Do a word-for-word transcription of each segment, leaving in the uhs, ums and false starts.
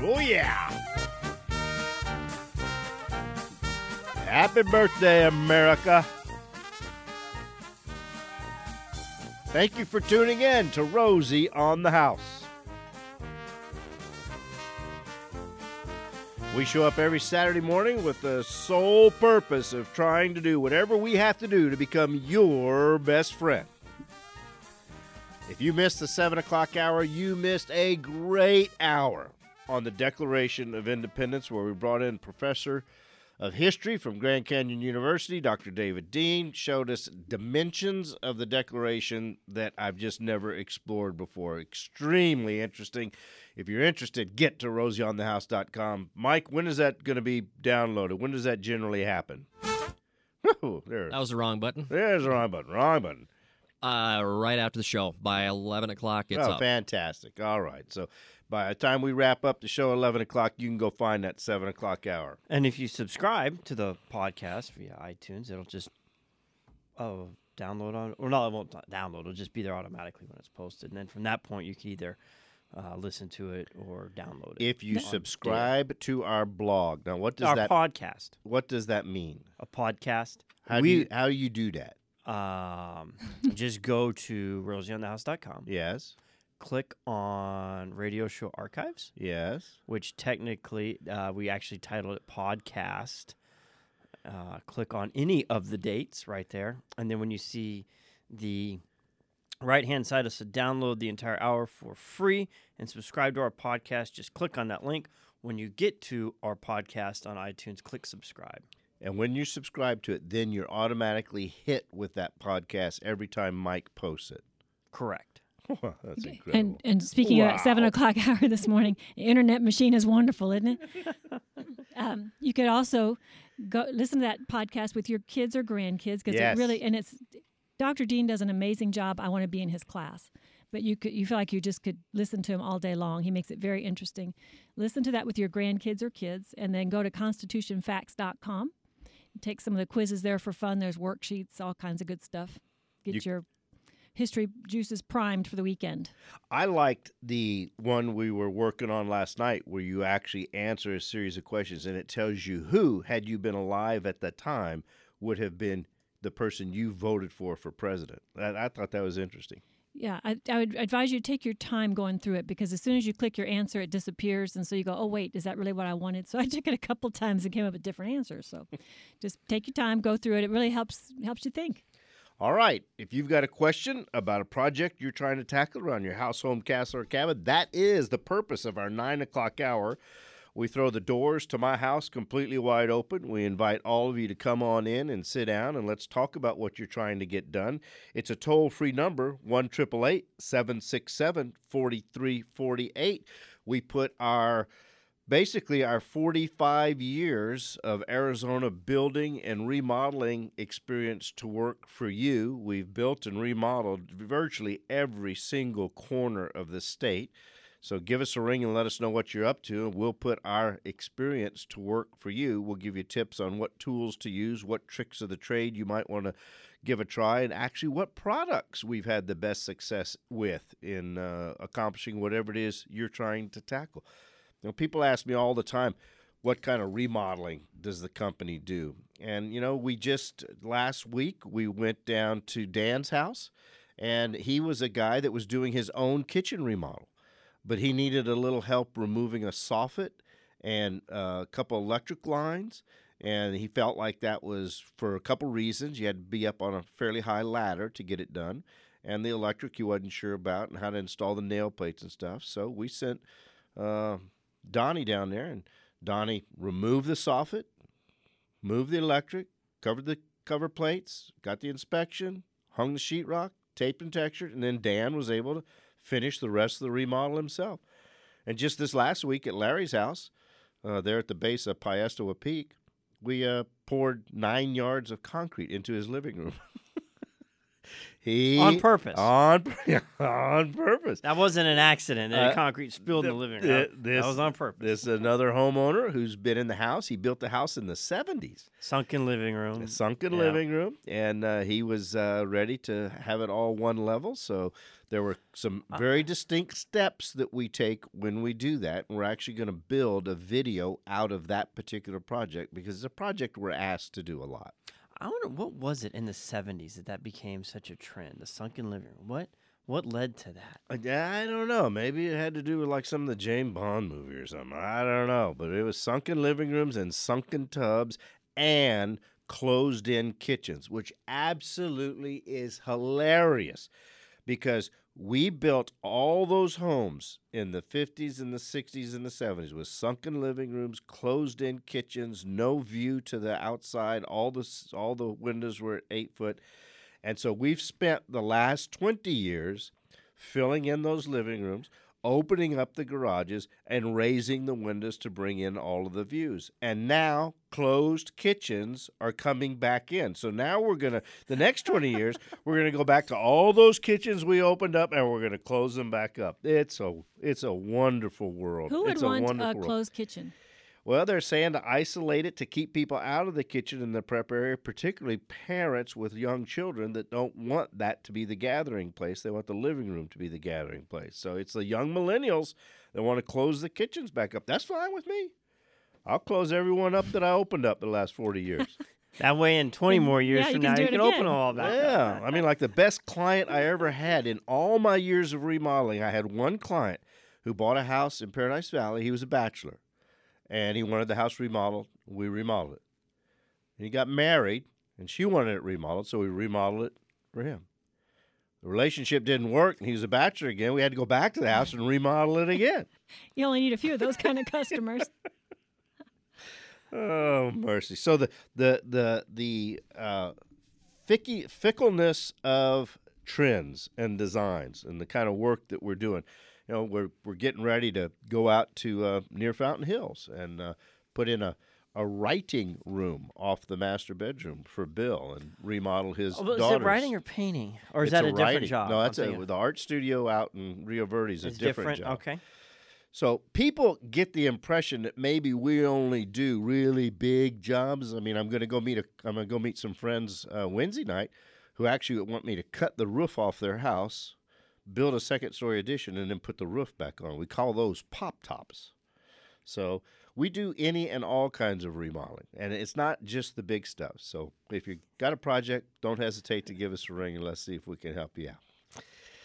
Oh, yeah. Happy birthday, America. Thank you for tuning in to Rosie on the House. We show up every Saturday morning with the sole purpose of trying to do whatever we have to do to become your best friend. If you missed the seven o'clock hour, you missed a great hour on the Declaration of Independence, where we brought in Professor of History from Grand Canyon University, Doctor David Dean, showed us dimensions of the Declaration that I've just never explored before. Extremely interesting. If you're interested, get to rosie on the house dot com. Mike, when is that going to be downloaded? When does that generally happen? Oh, there. That was the wrong button. There's the wrong button. Wrong button. Uh, right after the show. By eleven o'clock, it's oh, up. Fantastic. All right. So by the time we wrap up the show at eleven o'clock, you can go find that seven o'clock hour. And if you subscribe to the podcast via iTunes, it'll just oh download on, or no, it won't download. It'll just be there automatically when it's posted. And then from that point, you can either uh, listen to it or download it. If you subscribe there. to our blog, now what does our that podcast? What does that mean? A podcast. How we, do you, how do you do that? Um, just go to rosie on the house dot com. Yes. Click on Radio Show Archives. Yes. Which technically, uh, we actually titled it Podcast. Uh, click on any of the dates right there. And then when you see the right-hand side, it says download the entire hour for free and subscribe to our podcast. Just click on that link. When you get to our podcast on iTunes, click subscribe. And when you subscribe to it, then you're automatically hit with that podcast every time Mike posts it. Correct. That's incredible. And and speaking wow. of that seven o'clock hour this morning, the internet machine is wonderful, isn't it? um, you could also go listen to that podcast with your kids or grandkids because yes. it really and it's Doctor Dean does an amazing job. I want to be in his class. But you could you feel like you just could listen to him all day long. He makes it very interesting. Listen to that with your grandkids or kids, and then go to constitution facts dot com. Take some of the quizzes there for fun. There's worksheets, all kinds of good stuff. Get you, your history juices primed for the weekend. I liked the one we were working on last night where you actually answer a series of questions, and it tells you who, had you been alive at the time, would have been the person you voted for for president. I, I thought that was interesting. Yeah, I, I would advise you to take your time going through it because as soon as you click your answer, it disappears. And so you go, oh, wait, is that really what I wanted? So I took it a couple times and came up with different answers. So just take your time, go through it. It really helps helps you think. All right. If you've got a question about a project you're trying to tackle around your house, home, castle, or cabin, that is the purpose of our nine o'clock hour. We throw the doors to my house completely wide open. We invite all of you to come on in and sit down, and let's talk about what you're trying to get done. It's a toll-free number, one eight eight eight, seven six seven, four three four eight. We put our, basically our forty-five years of Arizona building and remodeling experience to work for you. We've built and remodeled virtually every single corner of the state. So give us a ring and let us know what you're up to, and we'll put our experience to work for you. We'll give you tips on what tools to use, what tricks of the trade you might want to give a try, and actually what products we've had the best success with in uh, accomplishing whatever it is you're trying to tackle. You know, people ask me all the time, what kind of remodeling does the company do? And, you know, we just, last week, we went down to Dan's house, and he was a guy that was doing his own kitchen remodel. But he needed a little help removing a soffit and uh, a couple electric lines, and he felt like that was for a couple reasons. You had to be up on a fairly high ladder to get it done, and the electric he wasn't sure about and how to install the nail plates and stuff. So we sent uh, Donnie down there, and Donnie removed the soffit, moved the electric, covered the cover plates, got the inspection, hung the sheetrock, taped and textured, and then Dan was able to finish the rest of the remodel himself. And just this last week at Larry's house, uh, there at the base of Piestewa Peak, we uh, poured nine yards of concrete into his living room. He On purpose. On on purpose. That wasn't an accident that Uh, the concrete spilled in the living room. th- That- this- that was on purpose. This is another homeowner who's been in the house. He built the house in the seventies. Sunken living room. A sunken Yeah. living room, and uh, he was uh, ready to have it all one level. So there were some Uh. very distinct steps that we take when we do that. And we're actually going to build a video out of that particular project because it's a project we're asked to do a lot. I wonder what was it in the seventies that that became such a trend, the sunken living room. What what led to that? Uh, yeah, I don't know. Maybe it had to do with like some of the James Bond movie or something. I don't know. But it was sunken living rooms and sunken tubs and closed-in kitchens, which absolutely is hilarious because we built all those homes in the fifties and the sixties and the seventies with sunken living rooms, closed-in kitchens, no view to the outside. All the s- all the windows were at eight foot, and so we've spent the last twenty years filling in those living rooms, opening up the garages, and raising the windows to bring in all of the views. And now closed kitchens are coming back in. So now we're going to, the next twenty years, we're going to go back to all those kitchens we opened up and we're going to close them back up. It's a, it's a wonderful world. Who would it's a want wonderful a world. closed kitchen? Well, they're saying to isolate it to keep people out of the kitchen in the prep area, particularly parents with young children that don't want that to be the gathering place. They want the living room to be the gathering place. So it's the young millennials that want to close the kitchens back up. That's fine with me. I'll close everyone up that I opened up the last forty years. That way, in twenty more years Yeah, you from can now, do you it can again. open them all back up. Yeah. I mean, like the best client I ever had in all my years of remodeling, I had one client who bought a house in Paradise Valley. He was a bachelor. And he wanted the house remodeled. We remodeled it. And he got married, and she wanted it remodeled, so we remodeled it for him. The relationship didn't work, and he was a bachelor again. We had to go back to the house and remodel it again. You only need a few of those kind of customers. Oh, mercy. So the the the the uh, ficky, fickleness of trends and designs and the kind of work that we're doing. You know, we're we're getting ready to go out to uh, near Fountain Hills and uh, put in a, a writing room off the master bedroom for Bill and remodel his Oh, but is daughter's. it writing or painting, or is It's that a, different writing. job? No, I'm that's a, thinking- the art studio out in Rio Verde is a it's different, job. Okay. So people get the impression that maybe we only do really big jobs. I mean, I'm going to go meet a I'm going to go meet some friends uh, Wednesday night who actually want me to cut the roof off their house, build a second story addition, and then put the roof back on. We call those pop tops. So we do any and all kinds of remodeling, and it's not just the big stuff. So if you got a project, don't hesitate to give us a ring and let's see if we can help you out.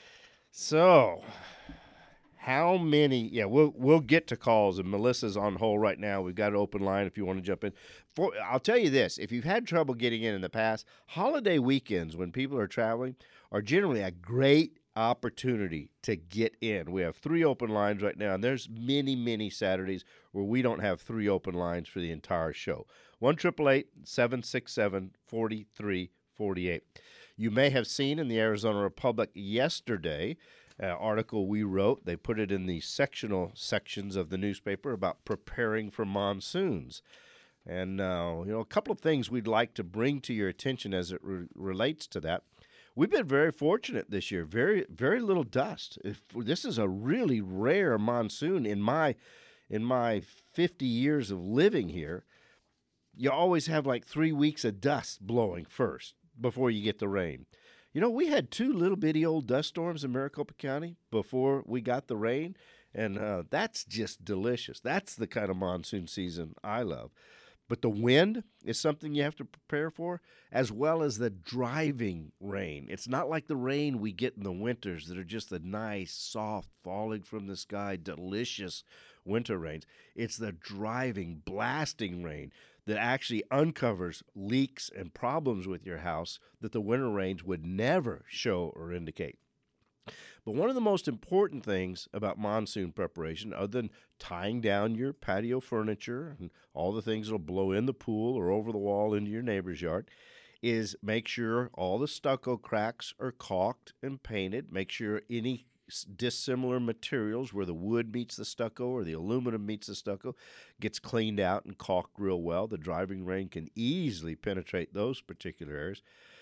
So, how many? Yeah, we'll we'll get to calls, and Melissa's on hold right now. We've got an open line if you want to jump in. For I'll tell you this: if you've had trouble getting in in the past, holiday weekends when people are traveling are generally a great opportunity to get in. We have three open lines right now, and there's many, many Saturdays where we don't have three open lines for the entire show. one triple eight seven six seven four three four eight. You may have seen in the Arizona Republic yesterday uh, article we wrote. They put it in the sectional sections of the newspaper about preparing for monsoons. And, uh, you know, a couple of things we'd like to bring to your attention as it re- relates to that. We've been very fortunate this year. Very, very little dust. If, this is a really rare monsoon in my, in my fifty years of living here. You always have like three weeks of dust blowing first before you get the rain. You know, we had two little bitty old dust storms in Maricopa County before we got the rain, and uh, that's just delicious. That's the kind of monsoon season I love. But the wind is something you have to prepare for, as well as the driving rain. It's not like the rain we get in the winters that are just the nice, soft, falling from the sky, delicious winter rains. It's the driving, blasting rain that actually uncovers leaks and problems with your house that the winter rains would never show or indicate. But one of the most important things about monsoon preparation, other than tying down your patio furniture and all the things that will blow in the pool or over the wall into your neighbor's yard, is make sure all the stucco cracks are caulked and painted. Make sure any dissimilar materials where the wood meets the stucco or the aluminum meets the stucco gets cleaned out and caulked real well. The driving rain can easily penetrate those particular areas.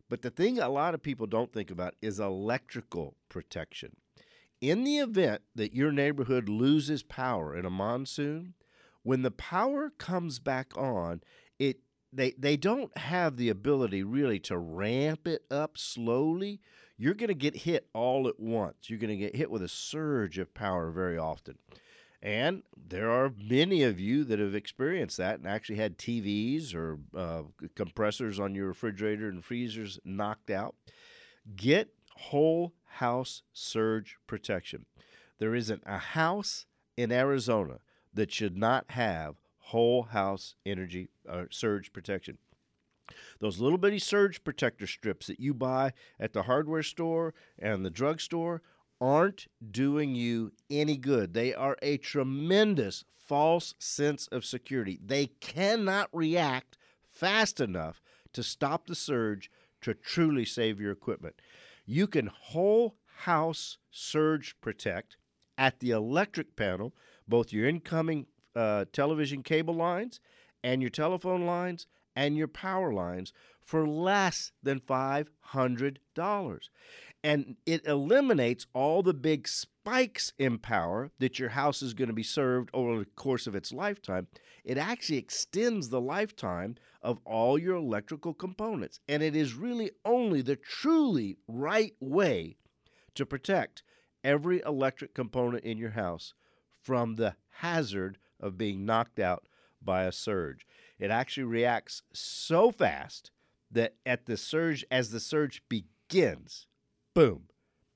But the thing a lot of people don't think about is electrical protection. In the event that your neighborhood loses power in a monsoon, when the power comes back on, it they they don't have the ability really to ramp it up slowly. You're going to get hit all at once. You're going to get hit with a surge of power very often. And there are many of you that have experienced that and actually had T Vs or uh, compressors on your refrigerator and freezers knocked out. Get whole house surge protection. There isn't a house in Arizona that should not have whole house energy uh, surge protection. Those little bitty surge protector strips that you buy at the hardware store and the drugstore aren't doing you any good. They are a tremendous false sense of security. They cannot react fast enough to stop the surge to truly save your equipment. You can whole house surge protect at the electric panel, both your incoming uh, television cable lines and your telephone lines and your power lines for less than five hundred dollars. And it eliminates all the big spikes in power that your house is going to be served over the course of its lifetime. It actually extends the lifetime of all your electrical components. And it is really only the truly right way to protect every electric component in your house from the hazard of being knocked out by a surge. It actually reacts so fast that at the surge, as the surge begins, boom,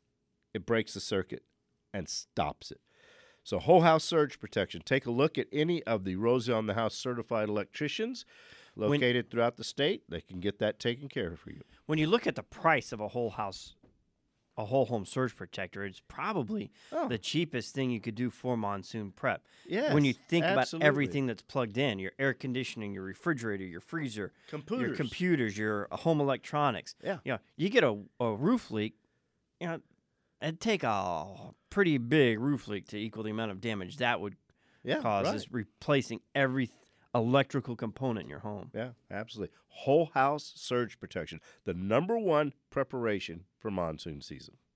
it breaks the circuit and stops it. So whole house surge protection. Take a look at any of the Rosie on the House certified electricians located when, throughout the state. They can get that taken care of for you. When you look at the price of a whole house, a whole home surge protector, it's probably oh. the cheapest thing you could do for monsoon prep. Yes, when you think absolutely. about everything that's plugged in, your air conditioning, your refrigerator, your freezer, computers. your computers, your home electronics. Yeah. You know, you get a, a roof leak, you know, it'd take a pretty big roof leak to equal the amount of damage that would yeah, cause right. is replacing every th- electrical component in your home. Yeah, absolutely. Whole house surge protection, the number one preparation for monsoon season.